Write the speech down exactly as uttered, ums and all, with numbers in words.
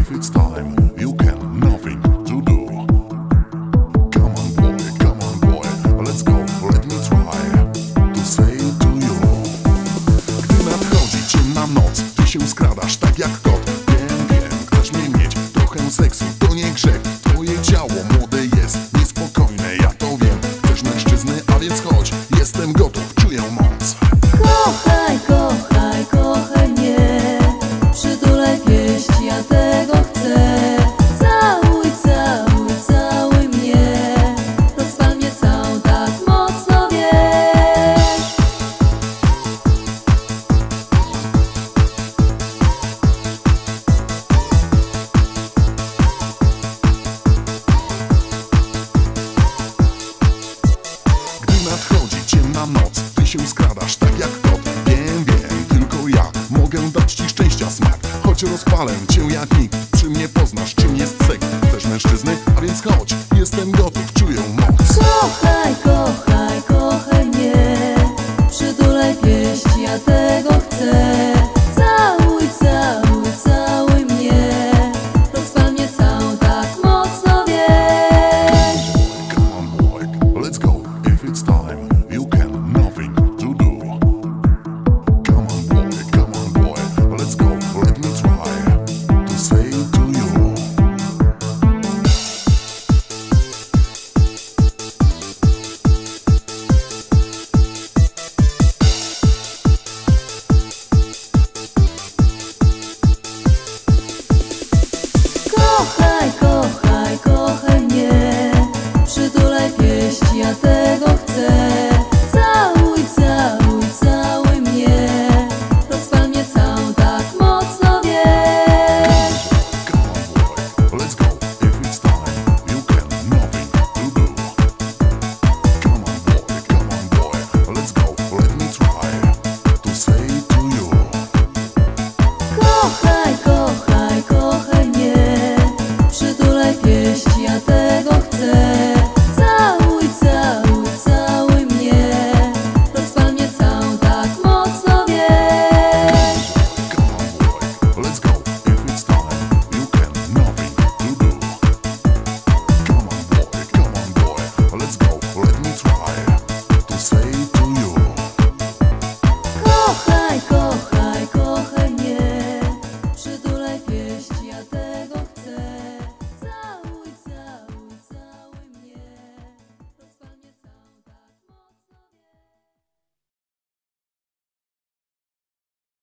If it's time, you can, nothing to do. Come on boy, come on boy, let's go, let me try to say to you. Gdy nadchodzi ciemna noc, ty się skradasz tak jak kot. Wiem, wiem, chcesz mnie mieć, trochę seksu to nie grzech. Twoje ciało młode jest, niespokojne, ja to wiem. Chcesz mężczyzny, a więc chodź, jestem gotów, czuję moc. Kochaj, kochaj, kochaj mnie, przytulaj pieść, ja tego chcę. Całuj, całuj, całuj mnie, rozpal mnie całą tak mocno, wiesz. Gdy nadchodzi ciemna noc, ty się skradasz tak jak kot. Wiem, wiem, tylko ja mogę dać ci szczęścia smak. Choć rozpalę cię jak nikt, przy mnie poznasz czym jest seks. Chcesz mężczyzny? A więc chodź, jestem gotów, czuję moc. Kochaj, kochaj